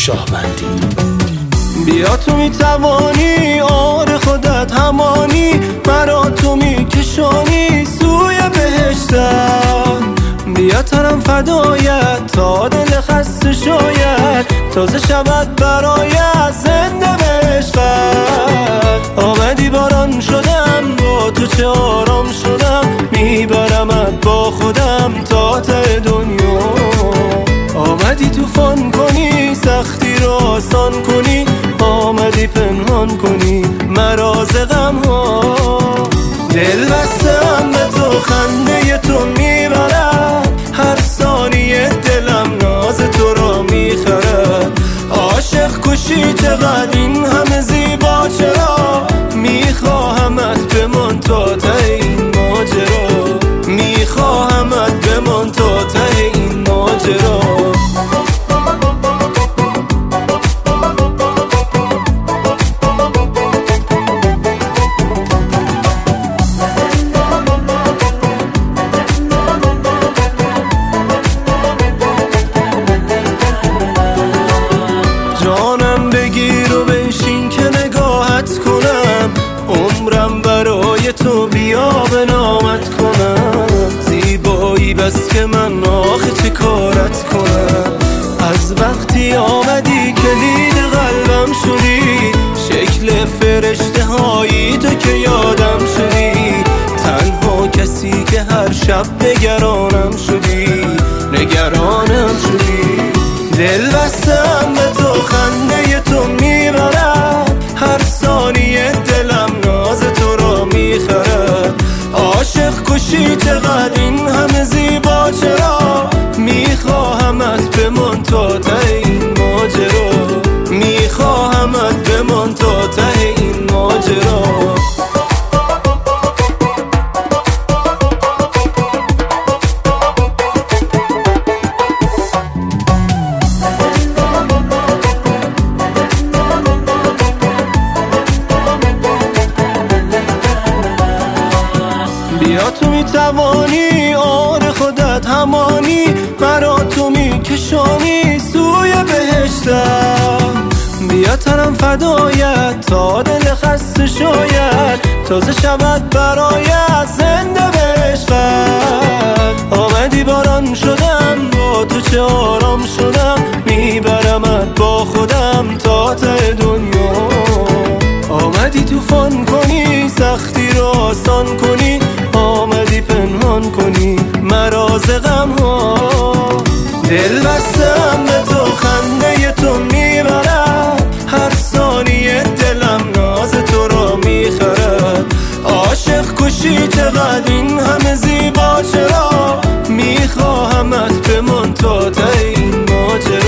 شاهبندی. بیا تو میتوانی، آره خودت همانی، مرا تو میکشانی سوی بهشتم. بیا تنم فدایت تا دل خسته شاید، تازه شود برایت زنده بشقت. آمدی باران شدم، با تو چه آرام شدم، میبرمت با خودم تا ته دنیا. آمدی توفان کنی، سختی رو آسان کنی، آمدی پنهان کنی مرا ز غم ها. دل بستم به تو، خنده تو میبرد، هر ثانیه دلم ناز تو را میخرد. عاشق کشی چقدر این همه زیبا، چرا میخواهمت بمان تا ته این ماجرا، میخواهمت بمان تا ته این ماجرا. جانم بگیر و بنشین که نگاهت کنم، عمرم برای تو بیا به نامت کنم. زیبایی بس که من آخه چه کارت کنم، از وقتی آمدی کلید قلبم شدی، شکل فرشته هایی تو که یادم شدی. تنها کسی که هر شب نگرانم شدی، نگرانم شدی. دل بستم به تو، خنده تو میبرد، هر ثانیه دلم ناز تو را میخرد. عاشق کشی چقدر این همه زیبا، چرا میخواهمت بمان تا ته این ماجرا، میخواهمت بمان تا ته این ماجرا. بیا تو میتوانی، آره خودت همانی، مرا تو میکشانی سوی بهشتم. بیا تنم فدایت تا دل خسته شاید، تازه شود برایت زنده بشقت. آمدی باران شدم، با تو چه آرام شدم، میبرمت با خودم تا ته دنیا. آمدی توفان کنی، سختی رو آسان کنی، آمدی پنهان کنی مرا ز غم ها. دل بستم به تو، خنده تو میبرد، هر ثانیه دلم ناز تو را میخرد. عاشق کشی چقدر این همه زیبا، چرا میخواهمت بمان تا ته این ماجرا.